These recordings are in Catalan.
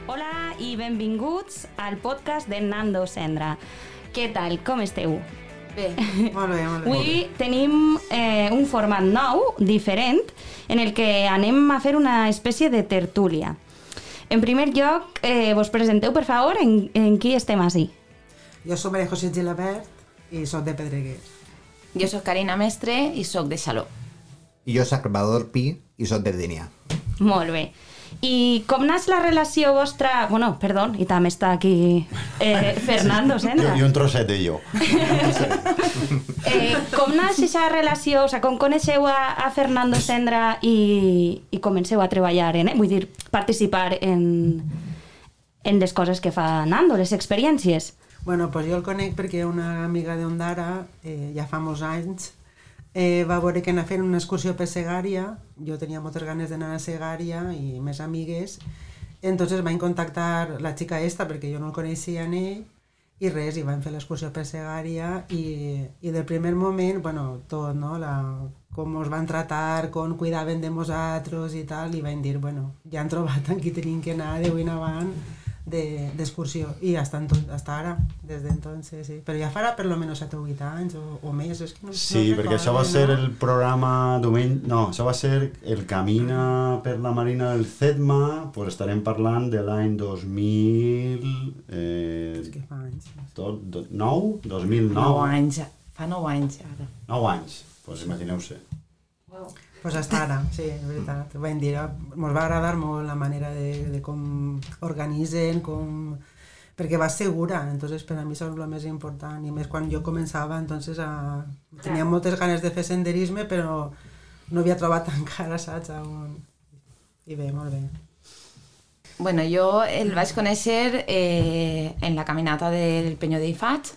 Hola i benvinguts al podcast de Nando Cendra. Què tal? Com esteu? Bé. Molt bé, molt bé. Avui tenim un format nou, diferent, en el que anem a fer una espècie de tertúlia. En primer lloc, vos presenteu, per favor, en qui estem així. Jo soc Maria José Gilabert i soc de Pedreguer. Jo soc Carina Mestre i soc de Xaló. I jo soc Salvador Pi i soc de Dénia. Molt bé. I com naix la relació vostra... Bueno, perdó, i també està aquí Fernando Cendra. I un trosset de jo. Com naix aquesta relació? O sigui, com coneixeu a Fernando Cendra i comenceu a treballar en... Vull dir, participar en les coses que fa Nando, les experiències. Bueno, pues jo el conec perquè una amiga d'Ondara, ja fa molts anys, va veure que anava fent una excursió per Segària. Jo tenia moltes ganes d'anar a Segària i més amigues. Entonces vaig contactar la xica esta perquè jo no el coneixia en ell i res, i vam fer l'excursió per Segària i del primer moment, bueno, tot, no? Com ens van tratar, com cuidaven de nosaltres i tal, i vam dir, bueno, ja han trobat en qui tenim que anar d'avui en avant d'excursió, i hasta ara, des d'entonces, sí. Però ja farà per lo menos 7 o 8 anys o més, és que no... Sí, no perquè això va ser el programa diumenge... No, això va ser el Camina per la Marina del CEDMA, pues estarem parlant de l'any 2000... És que fa anys. 9? 2009? 9 anys, fa 9 anys ara. 9 anys, pues imagineu-se. Wow. Pues hasta ara, sí, és veritat. Vam dir, ens va agradar molt la manera de com organitzen, perquè va segura, entonces per a mi és el més important, i més quan jo començava, entonces tenia moltes ganes de fer senderisme, però no havia trobat encara, saps? I bé, molt bé. Bueno, jo el vaig conèixer en la caminata del Penyó d'Eifat,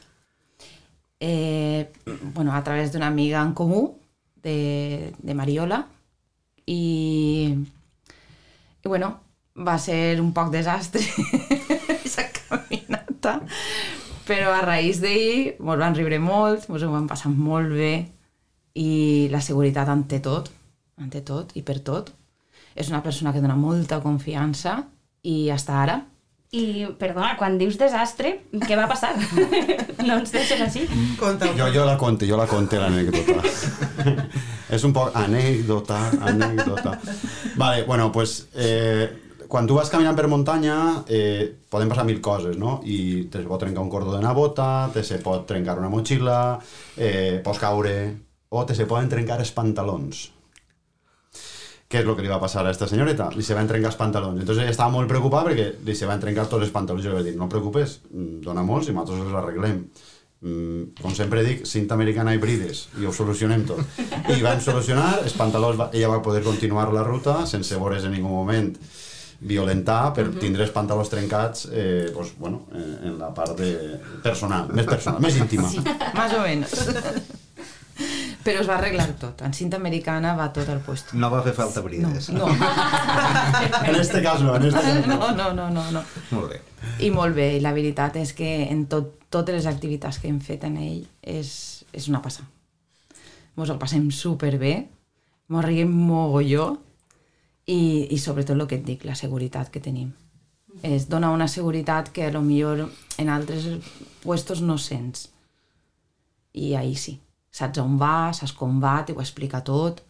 bueno, a través d'una amiga en comú, de Mariola, i bueno, va ser un poc desastre aquesta caminata, però a raïs d'ahir ens van riure molt, ens ho vam passar molt bé, i la seguretat ante tot i per tot. És una persona que dona molta confiança i hasta ara. I, perdona, quan dius desastre, què va passar? No ens deixes així? Jo la conté l'anècdota. És un poc anècdota. Vale, bueno, pues... quan tu vas caminant per muntanya poden passar 1000 coses, no? I te pot trencar un cordó d'una bota, te se pot trencar una motxilla, pots caure, o te se poden trencar els pantalons. Què és el que li va passar a aquesta senyoreta? Li se van trencar els pantalons. Entonces ella estava molt preocupada perquè li se van trencar tots els pantalons. Jo li vaig dir, no et preocupes, dona molts i nosaltres els arreglem. Com sempre dic, cinta americana i brides, i ho solucionem tot. I vam solucionar, els pantalons, ella va poder continuar la ruta sense veure's en ningú moment violentar per tindre els pantalons trencats pues, bueno, en la part personal, més íntima. Sí, más o menos. Però es va arreglar tot. En cinta americana va tot al puesto. No va fer falta brides. No. En este cas no. No. Molt bé. I molt bé, i la veritat és que en totes les activitats que hem fet en ell és una passada. Ens el passem superbé, ens riguem mogolló i sobretot el que et dic, la seguretat que tenim. Es dona una seguretat que potser en altres puestos no sents. I ahí sí. Saps on va, saps com va, t'ho explica tot,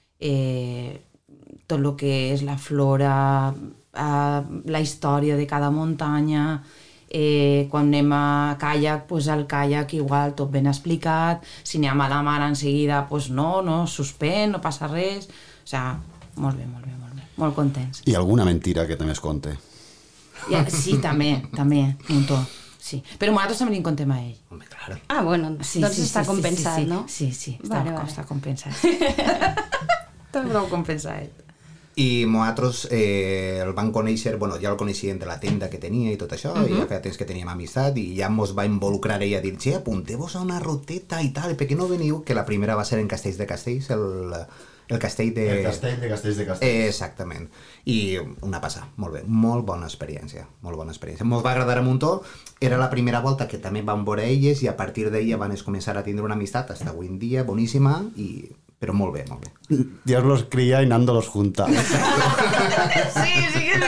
tot el que és la flora, la història de cada muntanya, quan anem a caiac, pues al caiac igual tot ben explicat, si anem a la mar en seguida, pues no, suspèn, no passa res, o sigui, molt bé, molt contents. I alguna mentira que també es conte. Sí, també, un muntó. Sí, però nosaltres també en contem a ell. Home, clar. Ah, bueno, doncs està compensat, no? Sí, està compensat. Està prou compensat. I nosaltres el vam conèixer, bueno, ja el coneixíem de la tenda que tenia i tot això, i ja feia temps que teníem amistat, i ja ens va involucrar ella a dir, apunteu-vos a una ruteta i tal, per què no veniu? Que la primera va ser en Castells de Castells, el castell de... El castell de Castells de Castells. Exactament. I una passada, molt bé, molt bona experiència. Ens va agradar un muntó, era la primera volta que també vam veure elles i a partir d'ella van començar a tindre una amistat hasta avui en dia, boníssima, però molt bé. Dios los cría y Nando los junta. Sí que és veritat.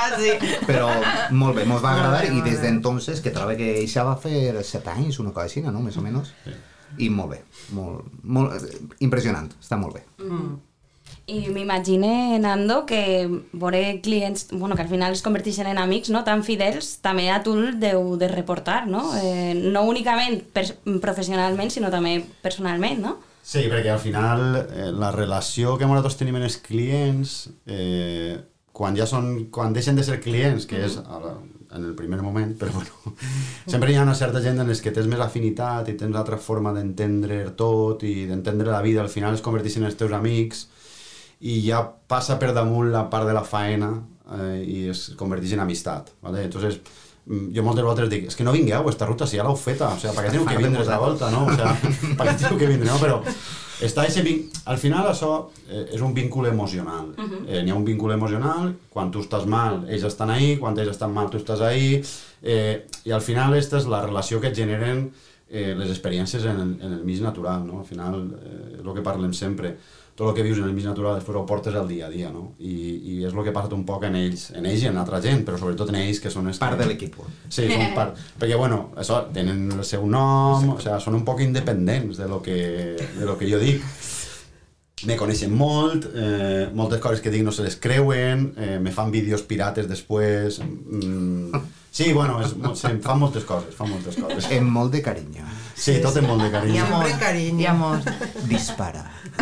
quasi. Però molt bé, mos va agradar i des d'entonces, que trobo que això va fer 7 anys, una cosa així, no? Més o menys. I molt bé, molt impressionant, està molt bé. I m'imagine, Nando, que veure clients, bueno, que al final es converteixen en amics, no?, tan fidels, també a tu el deu de reportar, no? No únicament professionalment, sinó també personalment, no? Sí, perquè al final la relació que nosaltres tenim amb els clients, quan deixen de ser clients, que és en el primer moment, però bueno, sempre hi ha una certa gent en les que tens més afinitat i tens altra forma d'entendre tot i d'entendre la vida, al final es converteixen en els teus amics i ja passa per damunt la part de la faena i es converteix en amistat, ¿vale? Entonces, jo moltes vegades dic, és que no vingueu a esta ruta si ja l'heu feta, o sea, per què teniu que vindre la volta, no? O sea, per què teniu que vindre, no? Però està al final això és un vincul emocional. N'hi ha un vincul emocional, quan tu estàs mal, ells estan ahí, quan ells estan mal, tu estàs ahí, i al final aquesta és la relació que generen les experiències en el mig natural, no? Al final, és el que parlem sempre, tot el que vius en el mig natural després ho portes al dia a dia, no? I és el que passa un poc en ells i en altra gent, però sobretot en ells que són... Part de l'equip. Sí, són part. Perquè, bueno, això, tenen el seu nom, o sea, són un poc independents de lo que jo dic. Me coneixen molt, moltes coses que dic no se les creuen, me fan vídeos pirates després... Sí, bueno, fan moltes coses, Amb molt de carinyo. Sí, tot amb molt de carinyo. I amor. Dispara.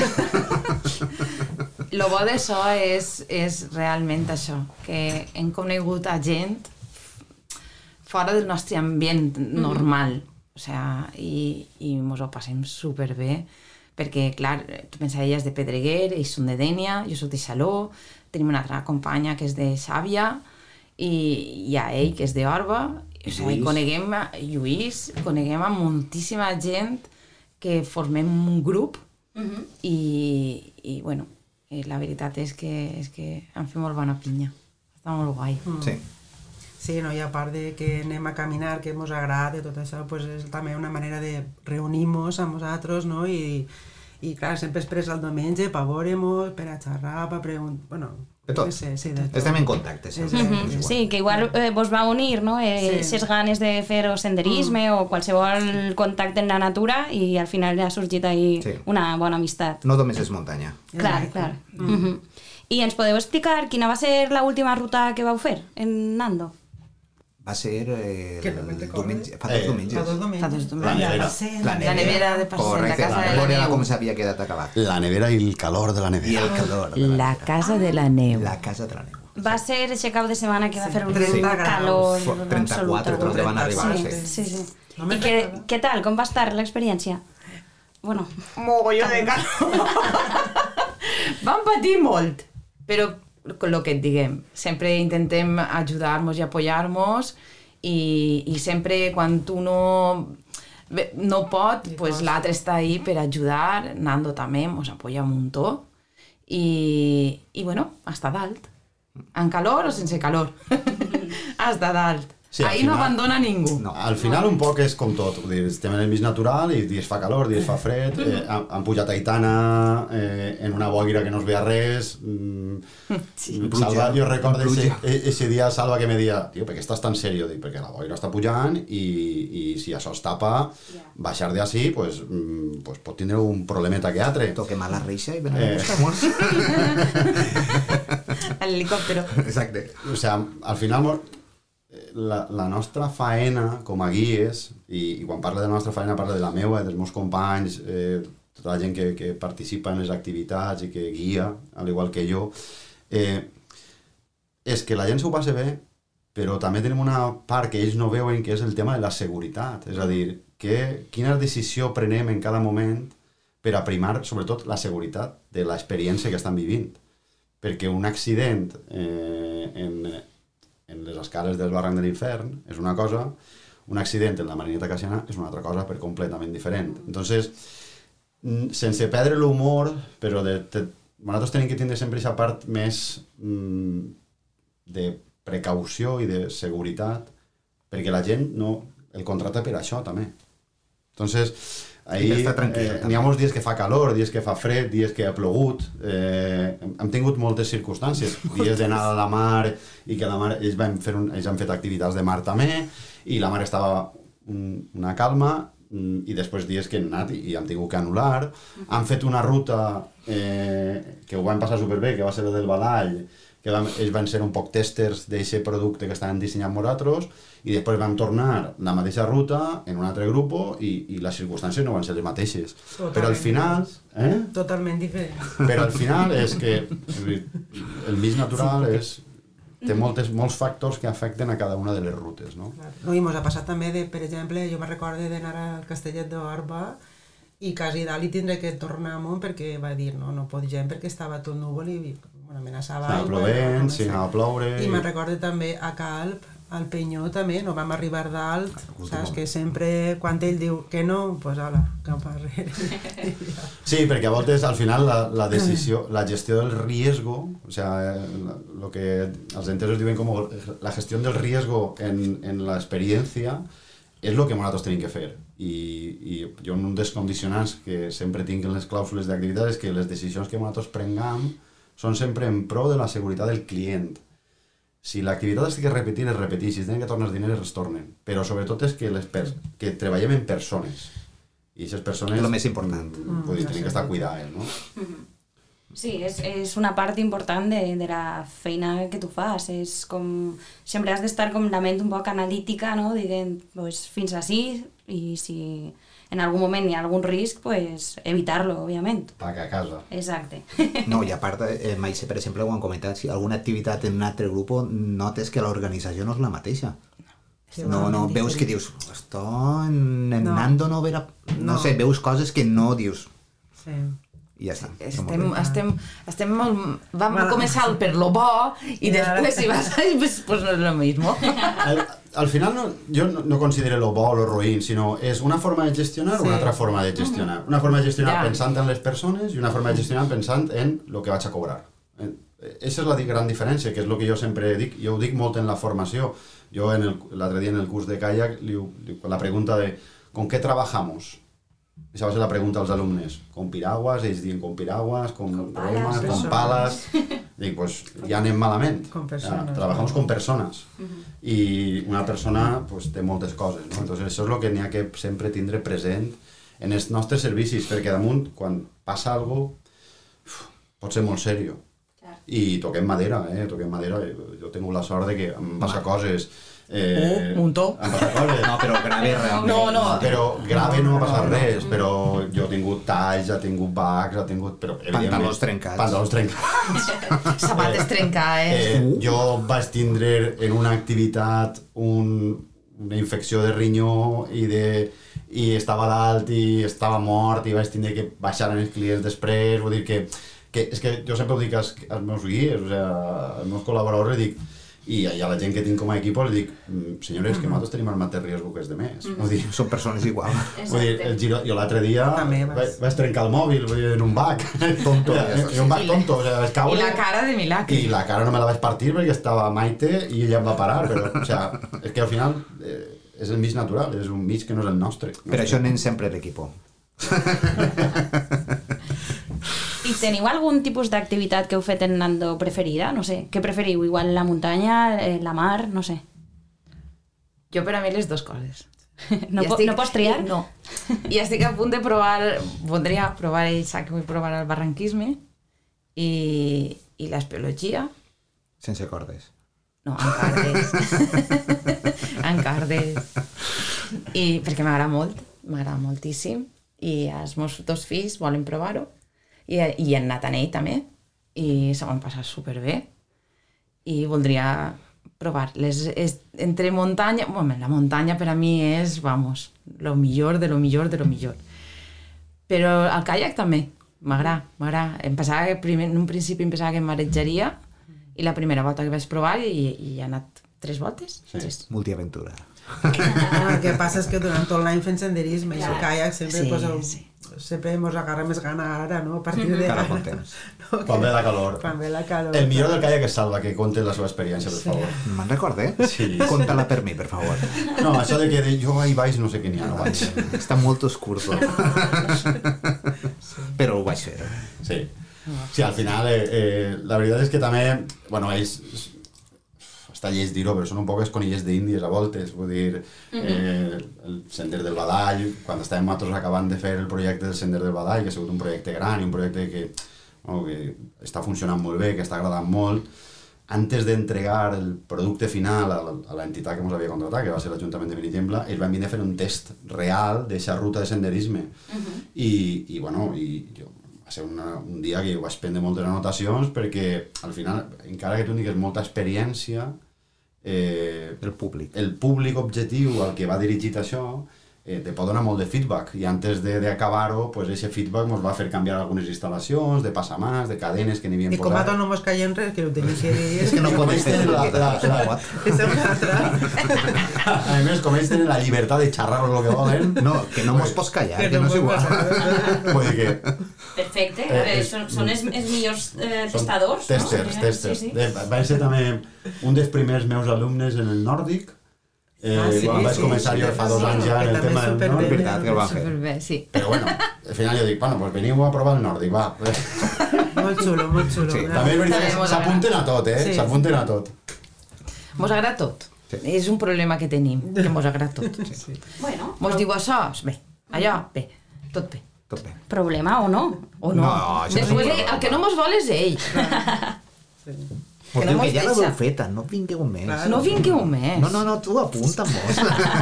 Lo bo d'això és realment això, que hem conegut a gent fora del nostre ambient normal, o sea, i mos ho passem superbé, perquè, clar, tu pensa, ella és de Pedreguer, ells són de Dénia, jo soc de Xaló, tenim una altra companya que és de Xàbia, i hi ha ell, que és d'Orba, o sigui, coneguem a Lluís, coneguem a moltíssima gent que formem un grup i bueno, la veritat és que hem fet molt bona pinya. Està molt guai. Sí. Sí, no? I a part de que anem a caminar, que ens agrada, tot això, pues és també una manera de reunir-nos amb nosaltres, no? I clar, sempre es el diumenge per veure-nos, per a xerrar, per preguntar... Bueno, de tot. Sí, de tot. Estem en contacte. Sí, que igual vos va unir, no? Ses ganes de fer senderisme o qualsevol contacte en la natura i al final ha sorgit ahí una bona amistat. No només és muntanya. Clar. I ens podeu explicar quina va ser l'última ruta que vau fer en Nando? Va ser diumenge, fa 2 diumenges. Fa 2 diumenges. La nevera de Parcent, la casa de la neu. Com s'havia quedat acabat. La nevera i el calor de la nevera. I el calor. La casa de la neu. La casa de la neu. Va ser aquest cap de setmana que va fer un 30 calor 34, però van arribar. Sí. I què tal? Com va estar l'experiència? Bueno... Mogolló de calor. Vam patir molt, però el que et diguem, sempre intentem ajudar-nos i apoyar-nos i sempre quan tu no pot, pues l'altre està ahí per ajudar, Nando també ens apoya un muntó i bueno, hasta dalt, en calor o sense calor, hasta dalt. Sí, ahí no abandona ningú. No, al final un poc és com tot, vull dir, estem en el mig natural i dies fa calor, dies fa fred, han pujat a Aitana en una boira que no es veia res, Salva, jo recordo ese dia Salva que me dia, tio, per què estàs tan serio? Dic, perquè la boira està pujant i si això es tapa, baixar de així, pues pot tindre un problemeta que altre. Toquem a la reixa i venem a buscar morts. L'helicòptero. Exacte. O sigui, al final la nostra faena com a guies, i quan parla de la nostra faena parla de la meva, dels meus companys, tota la gent que participa en les activitats i que guia, al igual que jo, és que la gent s'ho passa bé, però també tenim una part que ells no veuen, que és el tema de la seguretat. És a dir, quina decisió prenem en cada moment per aprimar, sobretot, la seguretat de l'experiència que estan vivint. Perquè un accident en les escales del barranc de l'Infern és una cosa, un accident en la Marineta Cassiana és una altra cosa per completament diferent. Entonces, sense perdre l'humor, però nosaltres tenim que tindre sempre aquesta part més de precaució i de seguretat, perquè la gent no el contracta per això també. Entonces, Ahir Està tranquil, n'hi ha molts dies que fa calor, dies que fa fred, dies que ha plogut. Hem tingut moltes circumstàncies, dies d'anar a la mar i que la mar, ells han fet activitats de mar també i la mar estava una calma i després dies que hem anat i hem tingut que anul·lar. Han fet una ruta que ho van passar superbé, que va ser la del Badall, que ells van ser un poc testers d'aquest producte que estaven dissenyant nosaltres i després vam tornar la mateixa ruta en un altre grup i les circumstàncies no van ser les mateixes. Però al final... Totalment diferent. Però al final és que el mig natural té molts factors que afecten a cada una de les rutes, no? No, i mos ha passat també, per exemple, jo me recordo d'anar al Castellet d'Orba i quasi dalt i tindré que tornar amunt perquè va dir no podíem perquè estava tot núvol i amenaçava aigua. Estava plovent, sí, anava a ploure... I me'n recordo també a Calp, al Penyó també, no vam arribar dalt, saps? Que sempre, quan ell diu que no, doncs hola, cap arrere. Sí, perquè a voltes, al final, la decisió, la gestió del riesgo, o sea, lo que els entesos diuen com la gestió del riesgo en la experiencia és el que nosaltres tenim que fer. I jo un dels condicionants que sempre tinc en les clàusules d'activitat és que les decisions que nosaltres prengam són sempre en pro de la seguretat del client. Si l'activitat es té que repetir, es repeteix. Si es tenen que tornar els diners, es tornen. Però sobretot és que treballem en persones. I aquestes persones... És el més important. Vull dir, tenen que estar cuidades, no? Sí, és una part important de la feina que tu fas. És com... Sempre has d'estar com la ment un poc analítica, no? Dient, pues, fins ací, i si en algun moment hi ha algun risc, pues, evitar-lo, òbviament. Paga a casa. Exacte. No, i a part, Maise, per exemple, ho han comentat, si alguna activitat en un altre grup notes que l'organització no és la mateixa. No, veus que dius, esto en Nando no verà... No sé, veus coses que no dius. Sí. I ja està. Estem molt... Vam començar per lo bo i després si vas a... pues no és lo mismo. Al final jo no considero lo bo o lo ruïn, sinó és una forma de gestionar o una altra forma de gestionar. Una forma de gestionar pensant en les persones i una forma de gestionar pensant en lo que vaig a cobrar. Esa és la gran diferència, que és el que jo sempre dic. Jo ho dic molt en la formació. Jo l'altre dia en el curs de kayak, la pregunta de ¿con qué trabajamos? Esa va ser la pregunta als alumnes. Con piraguas, ells diuen con piraguas, con remas, con palas... Dic, pues ja anem malament. Con persones. Trabajamos con persones. I una persona pues, té moltes coses, no? Entonces, això és el que n'hi ha que sempre tindre present en els nostres servicis, perquè damunt, quan passa alguna cosa, pot ser molt seriós. I toquem madera, toquem madera. Jo tinc la sort de que em passa coses... un muntó. Em passa coses. No, però grave realment. No. Però grave no ha passat res, però jo he tingut talls, he tingut bacs, he tingut... Pantalons trencats. Pantalons trencats. Sabates trencades. Jo vaig tindre en una activitat una infecció de rinyó i estava dalt i estava mort i vaig tindre que baixar els clients després. Vull dir que és que jo sempre ho dic als meus guies, o sigui, als meus col·laboradors, dic, i a la gent que tinc com a equip, li dic, senyores, que nosaltres tenim el mateix riesgo que els demés. Són persones igual. Vull dir, jo l'altre dia vaig trencar el mòbil en un bac. Tonto. En un bac tonto. Vaig caure. I la cara de milagre. I la cara no me la vaig partir perquè estava Maite i ella em va parar. Però, o sigui, és que al final és el mig natural, és un mig que no és el nostre. Per això anem sempre l'equip. I teniu algun tipus d'activitat que heu fet en Nando preferida? No sé, què preferiu? Igual la muntanya, la mar, no sé. Jo per a mi les dues coses. No pots triar? No. I estic a punt de provar, voldria provar que vull provar el barranquisme i l'espeleologia. Sense cordes. No, en cardes. En cardes. I perquè m'agrada moltíssim. I els meus dos fills volen provar-ho. I en Natanell també, i se m'han passat superbé. I voldria provar. Entre muntanya... Bueno, la muntanya per a mi és, vamos, lo millor de lo millor de lo millor. Però el kayak també, m'agrada. En un principi em pensava que em marejaria, i la primera volta que vaig provar i he anat 3 voltes. Sí. Multiaventura. El que passa és que durant tot l'any fent senderisme i el caiac sempre mos agarra més gana ara, no? A partir de Cara ara. contents. No, Quan ve la calor. Quan ve la calor. El millor del caiac és Salva, que conte la seva experiència, per favor. Me'n recorde? Sí. Conta-la per mi, per favor. No, això de que jo ahí baix no sé què n'hi ha. No vaig. Està molt oscur. Però ho vaig fer. Sí. Sí, al final, la veritat és que també, bueno, ells, està lleig dir-ho, però són un poc conilles d'índies a voltes, vull dir, el Sender del Badall, quan estàvem nosaltres acabant de fer el projecte del Sender del Badall, que ha sigut un projecte gran i un projecte que està funcionant molt bé, que està agradant molt, antes d'entregar el producte final a l'entitat que ens havia contratat, que va ser l'Ajuntament de Benigembla, ells van venir a fer un test real d'aquesta ruta de senderisme. I bueno, va ser un dia que jo vaig prendre moltes anotacions perquè al final, encara que tu tinguis molta experiència, El públic. el públic objectiu al que va dirigit això te pot donar molt de feedback i antes d'acabar-ho, pues, aquest feedback ens va fer canviar algunes instal·lacions, de passamàs, de cadenes que n'hi havien I com a posat. tot no mos caiem res, que l'utilitzis. És que no pots fer la- És una altra. A més, com ells tenen la llibertat de xerrar el que volen, No, que no mos pots callar, Que que no és mos igual. passa. vull dir que Perfecte, a veure, són els millors testadors, testers, no? testers. Sí, sí. Va ser també un dels primers meus alumnes en el nòrdic, Sí, quan vaig començar jo fa 2 anys ja en el tema del superbé. És nòrdic. veritat que el van fer. Superbé, sí. Però bueno, al final jo dic, bueno, pues veniu a provar el nòrdic, va. Molt xulo, molt xulo. Sí. També és veritat També que mos s'apunten a tot, Sí. S'apunten a tot. Mos agrada tot. Sí. És un problema que tenim, que mos agrada tot. Bueno, Mos diu això, bé, allò, bé, tot bé. Tot bé. problema o no? O no? No, això Després, no és un problema. el que no mos vol és ell. Mos no diu mos que ja deixa. l'heu feta, no vingueu més. Clar. No vingueu més. No, tu apunta-mos.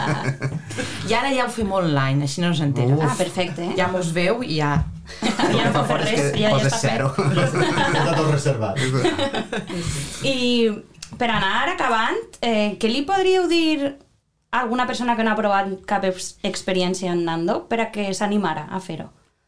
I ara ja ho fem online, així no s'entera. Ah, perfecte. Ja mos veu i ja... Ja no pot fer res, ja Poses està fet. zero. Està tot reservat. I per anar acabant, què li podríeu dir a alguna persona que no ha provat cap experiència andando per a que s'animara a fer-ho?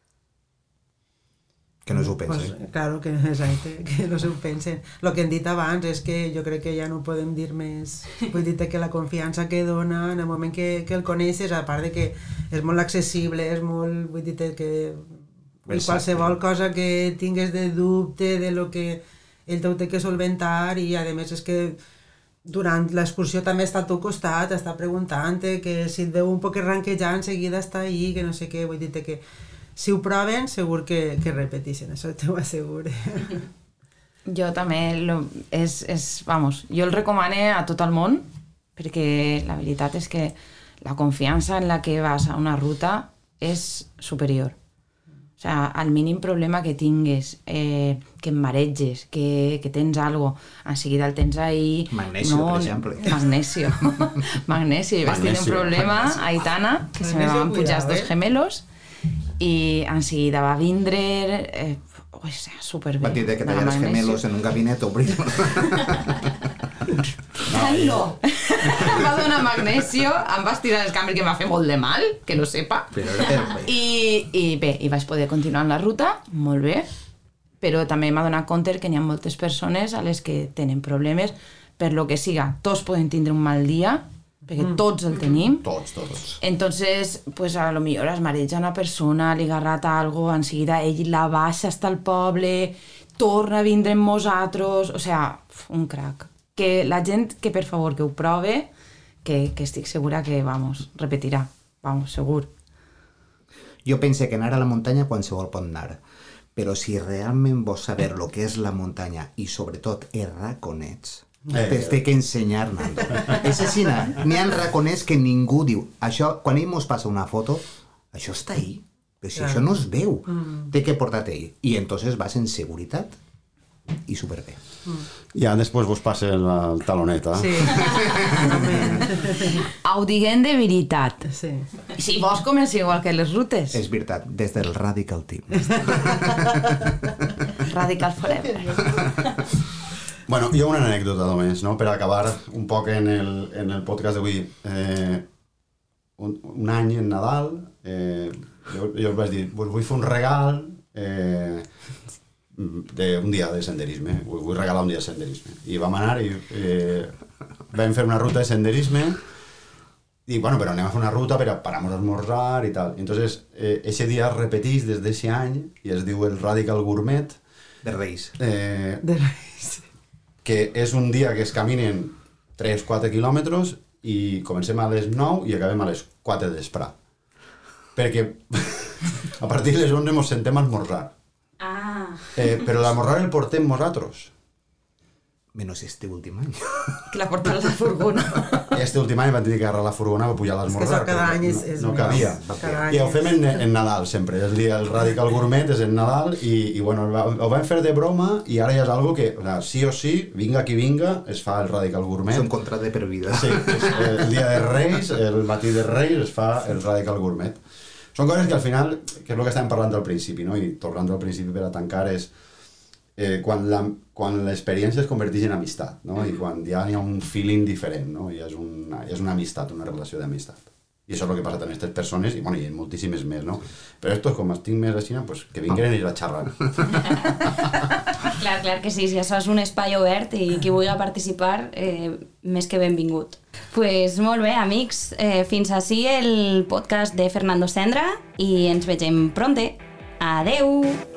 Que no s'ho Pues, pensi. claro, que, exacte, que no s'ho pensen. El que hem dit abans és que jo crec que ja no podem dir més. Vull dir que la confiança que dona en el moment que el coneixes, a part de que és molt accessible, és molt... Vull dir que Versàtil. qualsevol cosa que tingues de dubte de lo que ell t'ho té que solventar i a més és que durant l'excursió també està al teu costat, està preguntant-te, que si et veu un poc ranquejar enseguida està ahí, que no sé què, vull dir que si ho proven segur que repeteixen, això t'ho asseguro. Jo també, vamos, jo el recomane a tot el món perquè la veritat és que la confiança en la que vas a una ruta és superior. O sea, al mínim problema que tingues, que em mareges, que tens algo, enseguida el tens ahí... Magnesio, per exemple. Magnesio. Magnesio. Vaig tenir un Magnesio. problema a Aitana, que se me Magnesio, van pujar els cuidado, dos gemelos, i enseguida va vindre... o sea, superbé. Va dir que de la tallar els magnesio. gemelos en un gabinet obrir. Ai, no! Em va donar magnesio, em va estirar les cambres que em va fer molt de mal, que lo sepa. Però era I bé, i vaig poder continuar en la ruta, molt bé, però també m'ha donat compte que n'hi ha moltes persones a les que tenen problemes per lo que siga. Tots poden tindre un mal dia, perquè tots el tenim. Tots. Entonces, pues a lo millor es mareja una persona, li garrata algo, enseguida ell la baixa hasta el poble, torna a vindre amb nosaltres, o sea, un crack. Que la gent que per favor que ho prove, que estic segura que, vamos, repetirà, vamos, segur. Jo penso que anar a la muntanya qualsevol pot anar, però si realment vols saber el que és la muntanya i sobretot els raconets, t'has de que ensenyar, Nando. És així, n'hi ha raconets que ningú diu. Això, quan ell mos passa una foto, això està ahí, però si això no es veu, té que portar-te ahí. I entonces vas en seguretat i superbé. Ja després vos passa el talonet, Sí. Ho diguem de veritat. Sí. Si vols comença igual que les rutes. És veritat, des del Radical Team. Radical Forever. Bueno, hi ha una anècdota només, no? Per acabar un poc en el podcast d'avui. Un any en Nadal, jo us vaig dir, vull fer un regal d'un dia de senderisme, vull regalar un dia de senderisme. I vam anar i vam fer una ruta de senderisme Y bueno, pero anem a fer una ruta, pero paramos a esmorzar y tal. Entonces, ese día repetís desde ese any i es diu el Radical Gourmet. De Reis. Que és un dia que es caminen 3-4 quilòmetres i comencem a les 9 i acabem a les 4 de vespre. Perquè a partir de les 11 ens sentem a esmorzar. Però l'esmorzar el portem nosaltres. Menos este últim any. Que la porta a la furgona. Este últim any vam tenir que agarrar la furgona per pujar a l'esmorzar. És que cada any és no cabia. I ho fem en Nadal sempre. El Radical Gourmet és en Nadal i bueno, ho vam fer de broma i ara ja és algo que, sí o sí, vinga qui vinga, es fa el Radical Gourmet. És un contrat de per vida. Sí, el dia de Reis, el matí de Reis es fa el Radical Gourmet. Són coses que al final, que és el que estàvem parlant al principi, no? I tornant al principi per a tancar és quan l'experiència es converteix en amistat, no? I quan ja hi ha un feeling diferent, no? I és una amistat, una relació d'amistat. I això és el que passa amb aquestes persones, i bueno, i moltíssimes més, no? Però estos, com estic més així, pues, que vinguen i la xerran. Clar que sí, si això és un espai obert i qui vulgui participar, més que benvingut. Pues molt bé, amics, fins ací el podcast de Fernando Sendra i ens vegem pronte. Adeu!